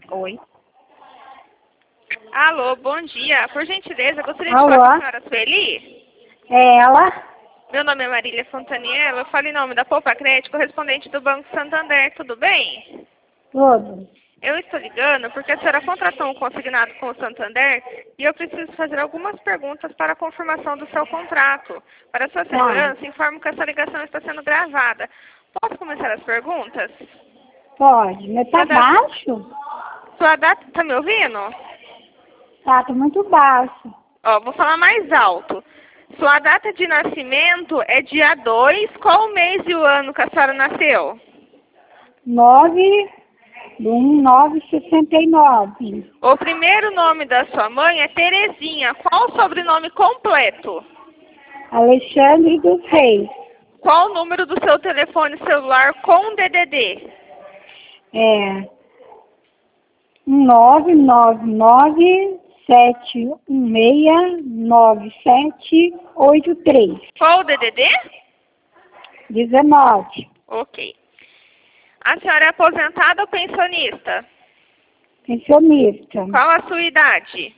Oi. Alô, bom dia. Por gentileza, gostaria de Alô? falar com a senhora Sueli. É ela? Meu nome é Marília Fontaniello, eu falo em nome da Poupa Crédito, correspondente do Banco Santander, tudo bem? Tudo. Eu estou ligando porque a senhora contratou um consignado com o Santander e eu preciso fazer algumas perguntas para a confirmação do seu contrato. Para sua segurança, informo que essa ligação está sendo gravada. Posso começar as perguntas? Pode. Mas tá Sua data- baixo? Sua data... Tá me ouvindo? Tá muito baixo. Ó, vou falar mais alto. Sua data de nascimento é dia 2. Qual o mês e o ano que a senhora nasceu? 9/1/1969. O primeiro nome da sua mãe é Terezinha. Qual o sobrenome completo? Alexandre dos Reis. Qual o número do seu telefone celular com DDD? É 999-716-9783. Qual o DDD? 19. Ok. A senhora é aposentada ou pensionista? Pensionista. Qual a sua idade?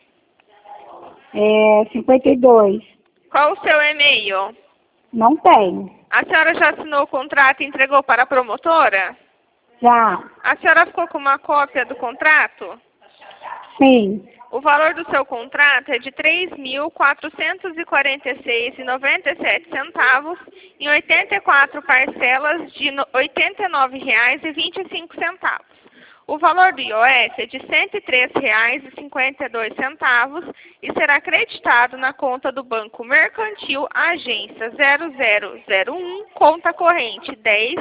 52. Qual o seu e-mail? Não tenho. A senhora já assinou o contrato e entregou para a promotora? Já. A senhora ficou com uma cópia do contrato? Sim. O valor do seu contrato é de R$ 3.446,97 em 84 parcelas de R$ 89,25. O valor do IOF é de R$ 103,52 e será acreditado na conta do Banco Mercantil, agência 0001, conta corrente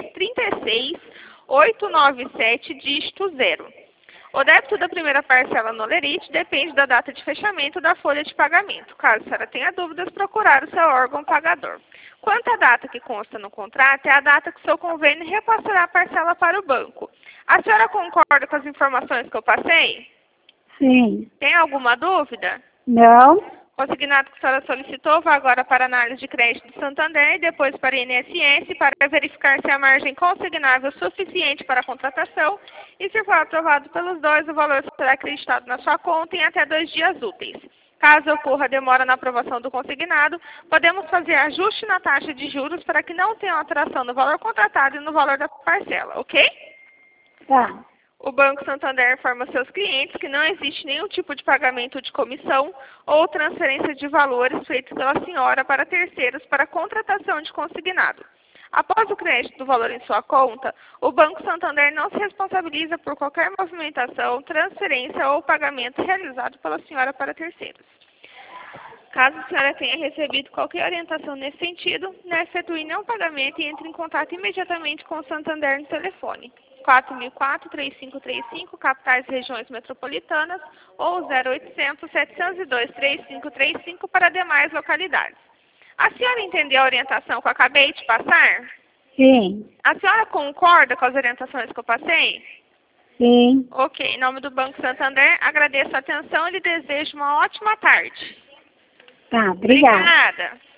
10.36.897, dígito 0. O débito da primeira parcela no Lerite depende da data de fechamento da folha de pagamento. Caso a senhora tenha dúvidas, procurar o seu órgão pagador. Quanto à data que consta no contrato, é a data que o seu convênio repassará a parcela para o banco. A senhora concorda com as informações que eu passei? Sim. Tem alguma dúvida? Não. O consignado que a senhora solicitou vai agora para a análise de crédito do Santander e depois para a INSS para verificar se a margem consignável é suficiente para a contratação e se for aprovado pelos dois, o valor será acreditado na sua conta em até 2 dias úteis. Caso ocorra demora na aprovação do consignado, podemos fazer ajuste na taxa de juros para que não tenha alteração no valor contratado e no valor da parcela, ok? Tá. O Banco Santander informa seus clientes que não existe nenhum tipo de pagamento de comissão ou transferência de valores feitos pela senhora para terceiros para contratação de consignado. Após o crédito do valor em sua conta, o Banco Santander não se responsabiliza por qualquer movimentação, transferência ou pagamento realizado pela senhora para terceiros. Caso a senhora tenha recebido qualquer orientação nesse sentido, não efetue nenhum pagamento e entre em contato imediatamente com o Santander no telefone 4004-3535, capitais e regiões metropolitanas, ou 0800-702-3535 para demais localidades. A senhora entendeu a orientação que eu acabei de passar? Sim. A senhora concorda com as orientações que eu passei? Sim. Ok, em nome do Banco Santander, agradeço a atenção e lhe desejo uma ótima tarde. Tá, obrigada. Obrigada.